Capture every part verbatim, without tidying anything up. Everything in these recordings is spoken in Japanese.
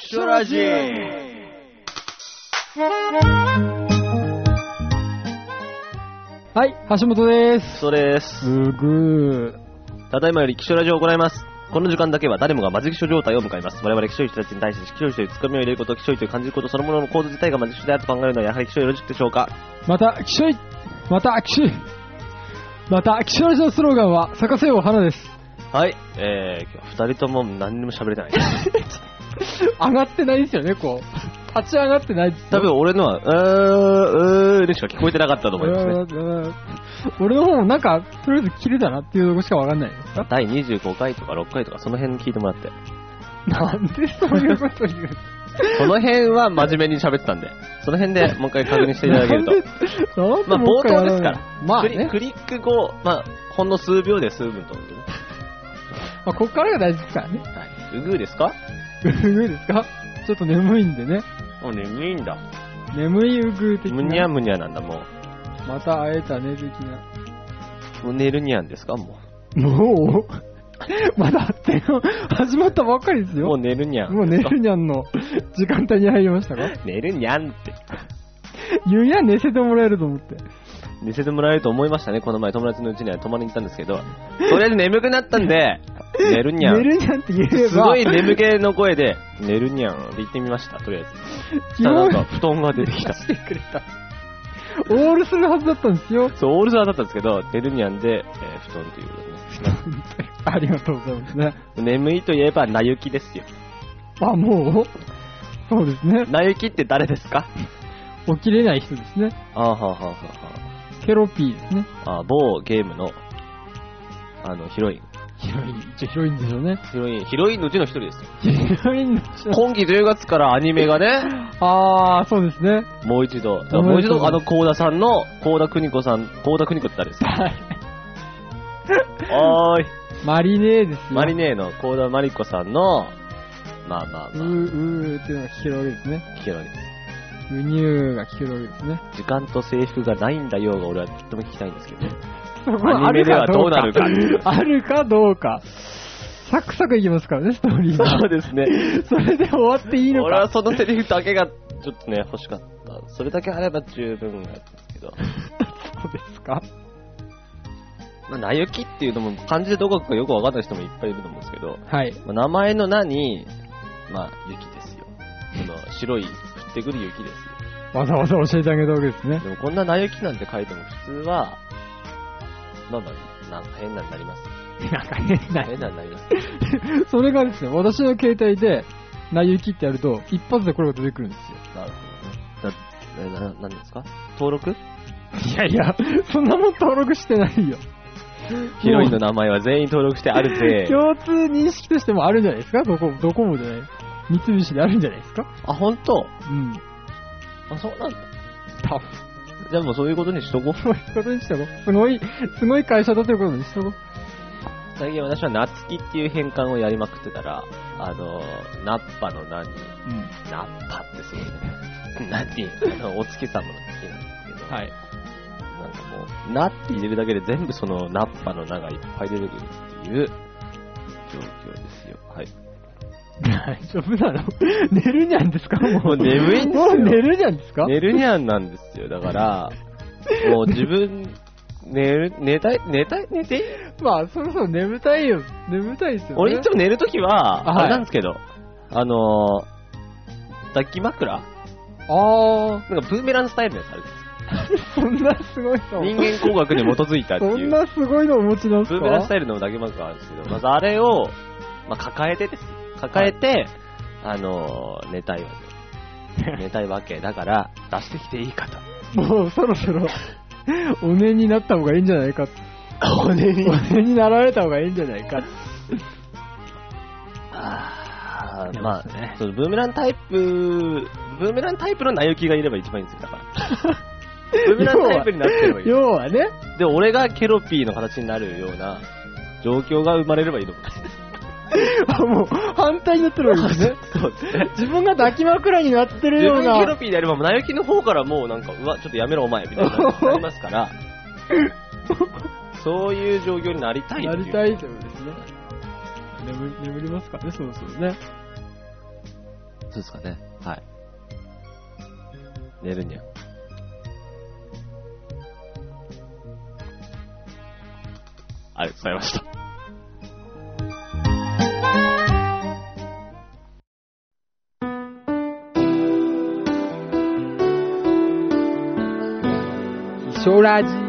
キショラジー。 はい、橋本です。 そうです。 うぐー。ただいまよりキショラジを行います。この時間だけは誰もがマジキショ状態を迎えます。我々キショイ人たちに対してキショイというツッコミを入れること、キショイという感じることそのものの構造自体がマジキショであると考えるのはやはりキショイロジックでしょうか。 また、キショイまた、キショイまた、キショラジのスローガンは、咲かせよう花です。 はい、えー、今日二人とも何にも喋れてない。 上がってないですよね、こう。立ち上がってないですよ。 多分俺のは、うー、うーでしか聞こえてなかったと思いますね。 俺の方もなんか、とりあえず切れたなっていうとこしかわかんないですか。 だいにじゅうごかいとかろっかいとかその辺聞いてもらって。 なんでそういうこと言うその辺は真面目に喋ってたんで、その辺でもう一回確認していただけると。まあ冒頭ですから。まあ、ね、クリック後、まあ、ほんの数秒で数分と思ってね。 まあ、こっからが大事ですからね。 はい。うぐーですか？ うぐーですか？ちょっと眠いんでね。 もう眠いんだ。 眠いうぐー的な。 むにゃむにゃなんだ、もう。 また会えたね、的な。 もう寝るにゃんですか、もう。もうまだって始まったばっかりですよ。 もう寝るにゃん。 もう寝るにゃんの時間帯に入りましたか？ 寝るにゃんって。 言うにゃん寝せてもらえると思って。 寝せてもらえると思いましたね。この前友達のうちには泊まりに行ったんですけど、とりあえず眠くなったんで、寝るにゃん。 寝るにゃんって言えば。 すごい眠気の声で、寝るにゃんって言ってみました、とりあえず。そしたらなんか布団が出てきた。 してくれた。オールするはずだったんですよ。 そう、オールスだったんですけど、寝るにゃんで、えー、布団ということですね。 ありがとうございますね。 眠いといえば、なゆきですよ。 あ、もうそうですね。 なゆきって誰ですか？ 起きれない人ですね。 あーはーはーはー。 ケロピーですね。 あ、某ゲームの、あの、ヒロイン。 ヒロイン、一応ヒロインでしょうね。 ヒロイン、ヒロインのうちの一人ですよ。 ヒロインの今期じゅうがつからアニメがね。 あー、そうですね。 もう一度。もう一度、あの、コウダさんの、コウダクニコさん、コウダクニコって誰ですか？はい。おーい。 マリネーですよ。 マリネーのコウダマリコさんの、まあまあまあ。 うー、うーっていうのが聞けるわけですね。 聞けるわけです。 うにゅーが聞けるわけですね。 時間と制服がないんだよが俺はとっても聞きたいんですけどね。 アニメではどうなるか。 あるかどうか。サクサクいきますからね、ストーリーが。 そうですね。 それで終わっていいのか。 俺はそのセリフだけがちょっとね、欲しかった。それだけあれば十分なんですけど。 そうですか。 まあ、なゆきっていうのも漢字でどこかよくわかんない人もいっぱいいると思うんですけど。 はい。 まあ、名前の名に、まあ、雪ですよ。その白い降ってくる雪ですよ。 わざわざ教えてあげたわけですね。 でもこんななゆきなんて書いても普通は、なんだろう、なんか変なになります。 なんか変な。 変なになります。 それがですね、私の携帯で、なゆきってやると、一発でこれが出てくるんですよ。 なるほどね。だ、な、なんですか？登録？ いやいや、そんなもん登録してないよ。 ヒロインの名前は全員登録してあるぜ。 共通認識としてもあるんじゃないですか？どこ、どこもじゃない。三菱であるんじゃないですか？ あ、ほんと？ うん。 あ、そうなんだ。 多分。 じゃあもうそういうことにしとこう。 そういうことにしとこう。すごい、すごい会社だということにしとこう。 最近私は夏希っていう変換をやりまくってたら、あの、ナッパの名に、うん、ナッパってすごいね。何？あの、お月様の月なんですけど。はい。なんかもう、ナって入れるだけで全部そのナッパの名がいっぱい出てくるっていう状況ですよ。はい。 大丈夫なの？寝るにゃんですか？ もう眠いんですよ。 もう寝るにゃんですか？ 寝るにゃんなんですよ。だから、もう自分、寝る、寝たい、寝たい、寝ていい？ まあ、そろそろ眠たいよ。眠たいですよね。 俺いつも寝るときは、 はい、 あれなんですけど、あのー、抱き枕？あー。 なんかブーメランスタイルのやつあるじゃないですか。 そんなすごいの人間工学に基づいたっていう。 そんなすごいのお持ちなんですか？ ブーメランスタイルの抱き枕あるんですけど、まずあれを、まあ、抱えてですよ。抱えて、はい、あのー、寝たいわけ。寝たいわけ。だから、出してきていいかと。 もうそろそろ、お寝になった方がいいんじゃないか。 お寝にお寝になられた方がいいんじゃないか。 あー、まあね。そのブーメランタイプ、ブーメランタイプのなゆきがいれば一番いいんですよ、だから。ブーメランタイプになってればいい。 要はね。 で、俺がケロピーの形になるような状況が生まれればいいのか。 あ、もう、反対になってるわけですね。 そうですね。 自分が抱き枕になってるような。 自分ケロピーでやれば、なゆきの方からもうなんか、うわ、ちょっとやめろお前、みたいな感じになりますから、そういう状況になりたいっていう。 なりたいということですね。眠、眠りますかね、そろそろね。 ことですかね。はい。寝るにゃ。ありがとうございました。 秘書ラジ。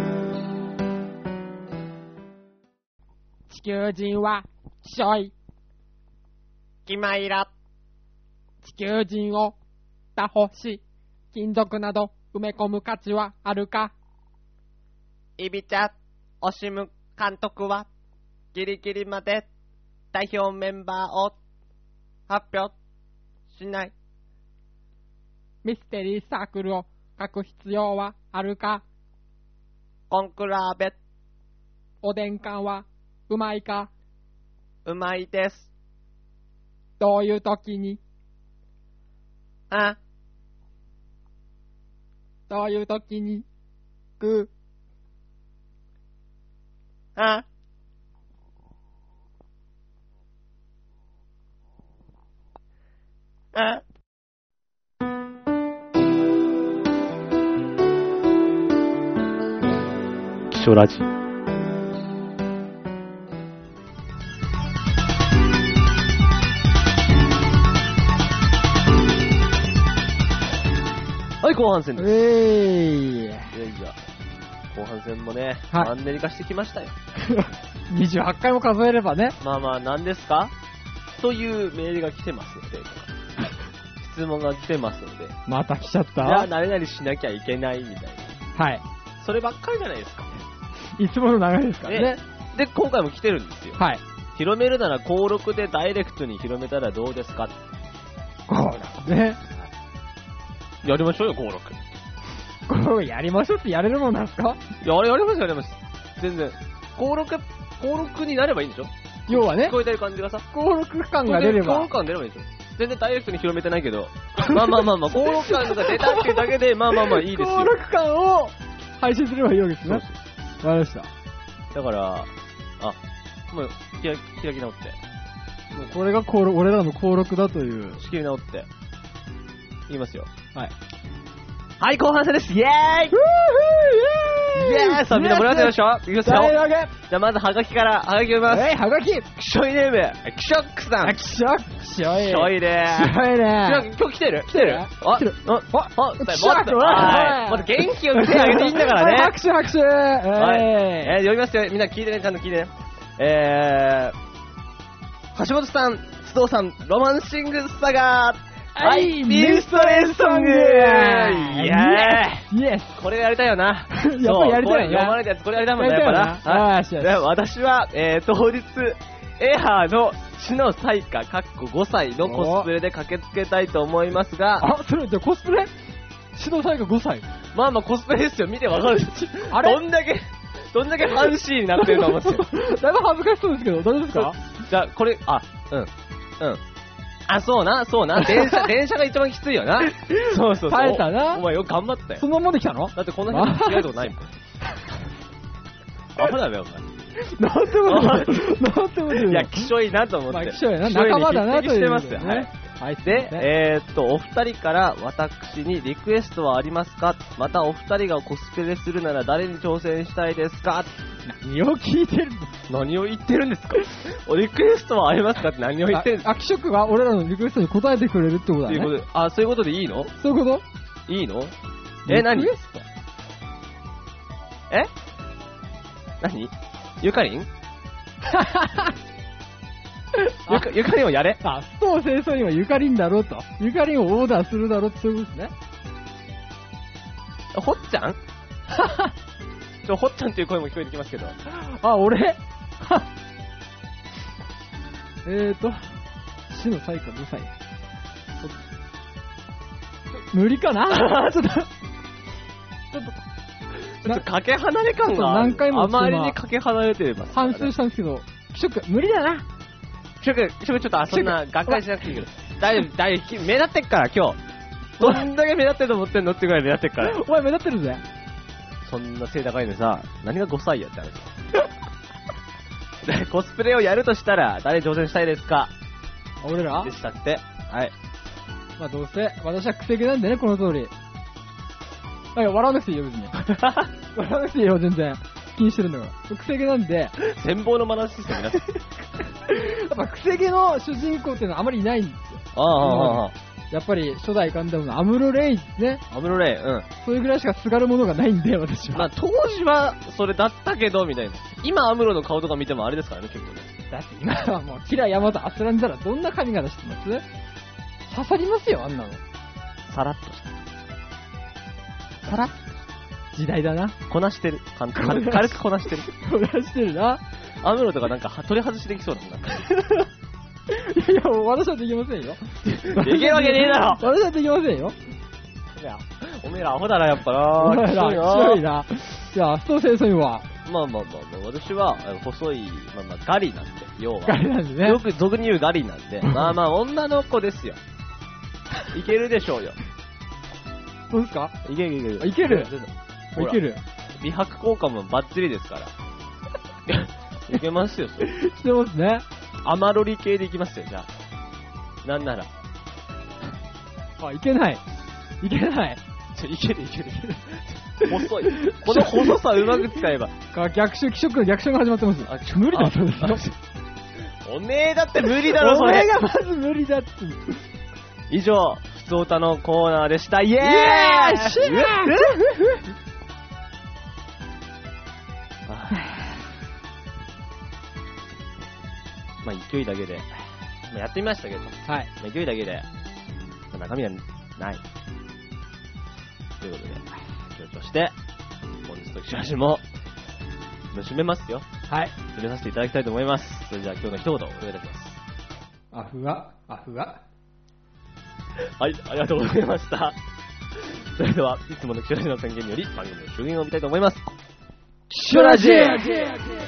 地球人は希少い。 キマイラ。 地球人を他方し、金属など埋め込む価値はあるか。 イビチャ、オシム監督はギリギリまで代表メンバーを発表しない。 ミステリーサークルを書く必要はあるか。 コンクラーベ。 おでん缶はうまいか。 うまいです。 どういう時に。 あ。 どういう時に。グー。あ。あ。気象ラジ。はい、後半戦です。 えー、いやいや、後半戦もね、 はい、 マンネリ化してきましたよ。 にじゅうはちかいも数えればね。 まあまあ、何ですかというメールが来てますので、質問が来てますので。 また来ちゃった。 じゃあ、何々しなきゃいけないみたいな。 はい。 そればっかりじゃないですか。 いつもの流れですからね。ねで、今回も来てるんですよ。 はい。 広めるなら登録でダイレクトに広めたらどうですか。 こうだね。 やりましょうよ、登録。 これやりましょうってやれるもんなんですか。 いや、あれやりますやります。全然。登録、登録になればいいんでしょ。 要はね。 聞こえてる感じがさ。 登録感が出れば。 登録感出ればいいでしょ。全然ダイレクトに広めてないけど。まあまあまあまあ、登録感が出たっていうだけで、まあまあまあいいですよ。 登録感を配信すればいいわけですね。わかりました。 だから、あ、もう、開き直って。 もうこれが俺らの登録だという。 仕切り直って。言いますよ。 はい。 はい、後半戦です。イェーイイェーイさあ、みんな盛り上がってましょう。いきますよ。じゃあ、まず、はがきから、はがき読みます。 えい、はがきキショイネーム、キショックさん。 キショック、キショイ。 キショイねキショイね今日来てる来てるあ、来てる。 あ、あ、 キショックはい。まだ元気を見せてあげていいんだからね。 拍手拍手はい。えー、読みますよ。みんな聞いてね、ちゃんと聞いてね。えー、橋本さん、須藤さん、ロマンシングサガー。はい、ミストレスソングイェーイイエスこれやりたいよな。 やっぱりやりたいよな。 読まれたやつこれやりたいもんね、やっぱな。あ、私は、えー、当日、エハーの死の彩花、かっこごさいのコスプレで駆けつけたいと思いますが。 あ、それ、じゃコスプレ死の彩花ごさい。 まあまあコスプレですよ。見てわかるし。あれどんだけ、どんだけファンシーになってると思うんですよ。 だいぶ恥ずかしそうですけど、大丈夫ですか。 じゃあ、これ、あ、うん、うん。あ、そうな、そうな。電車、電車が一番きついよな。そうそうそう。 耐えたな。 お前よく頑張ったよ。 そんなもんで来たの？ だってこんな人違うとこないもん。アホだべ、お前。 なんてことない。なんてことない。 いや、きしょいなと思って。 まあ、きしょいな。仲間だなという。 してますよ。はい。はい、で、えー、っと、お二人から私にリクエストはありますか？またお二人がコスプレするなら誰に挑戦したいですか？ 何を聞いてるの？何を言ってるんですか？おリクエストはありますかって何を言ってるんですか？ あ、気色が俺らのリクエストに答えてくれるってことだね。 いうことで、あ、そういうことでいいの？ そういうこといいの？え、何？リクエスト？え？何？ゆかりん？ゆか、ゆかりんをやれ。 あ、須藤清掃員はゆかりんだろうと。ゆかりんをオーダーするだろうってそういうことですね。 ほっちゃんちょ、ほっちゃんっていう声も聞こえてきますけど。 あ、俺えーと、死の最下ごさい。無理かなちょっと、ちょっと、 ちょっとかけ離れ感が何回もあまりにかけ離れてます、ね。 反省したんですけど、気色、無理だな。 気色、気色ちょっと、あ、そんな、がっかりしなくていいけど。大丈夫、大丈夫、目立ってっから、今日。どんだけ目立ってると思ってんのってぐらい目立ってっから。 お前目立ってるぜ。 そんな背高いのさ、何がごさいやって話。コスプレをやるとしたら、誰挑戦したいですか？ 俺らでしたって。はい。 まあどうせ、私は癖毛なんでね、この通り。いや、笑わなくていいよ、別に。笑わなくていいよ、全然。気にしてるんだから。癖毛なんで。 羨望のマナーシステムになってる。 やっぱ癖毛の主人公っていうのはあまりいないんですよ。 ああ、ああ、ああ。 やっぱり初代ガンダムのアムロレイね。 アムロレイ、うん。 それぐらいしかすがるものがないんで、私は。 まあ当時はそれだったけど、みたいな。今アムロの顔とか見てもあれですからね、結構ね。 だって今はもう、キラヤマトアスランザラどんな髪型してます？刺さりますよ、あんなの。 さらっとした。さらっと時代だな。 こなしてる。軽く、軽くこなしてる。 こなしてるな。 アムロとかなんか取り外しできそうだもんな。 いやいや、もう私はできませんよ。 できるわけねえだろ。 私はできませんよ。 いや、おめえらアホだな、やっぱな。 おめえら、強いな。じゃあ、スト先生はまあまあまあまあ、私は、細い、まあまあ、ガリなんで、要は。 ガリなんでね。 よく俗に言うガリなんで、まあまあ、女の子ですよ。いけるでしょうよ。 そうですか？ いけるいける。 いけるいける。 美白効果もバッチリですから。いけますよ、それ。 してますね。 アマロリ系でいきますよ、じゃあ。なんなら。 あ、いけない。いけない。 ちょ、いけるいけるいける。細い。この細さうまく使えば。 逆襲、気色の逆襲が始まってます。あ、無理だそうですよ。 おめえだって無理だろ、それ。 おめえがまず無理だって。 以上、ふつおたのコーナーでした。イエーイシーまあ勢いだけで、まあ、やってみましたけど、はい。まあ、勢いだけで、まあ、中身はない。ということで、強調して、本日の岸橋も、締めますよ。はい。締めさせていただきたいと思います。それじゃあ今日の一言お願いいたします。 アフが、アフが。 はい、ありがとうございました。それでは、いつもの岸橋の宣言により番組の終焉を見たいと思います。岸橋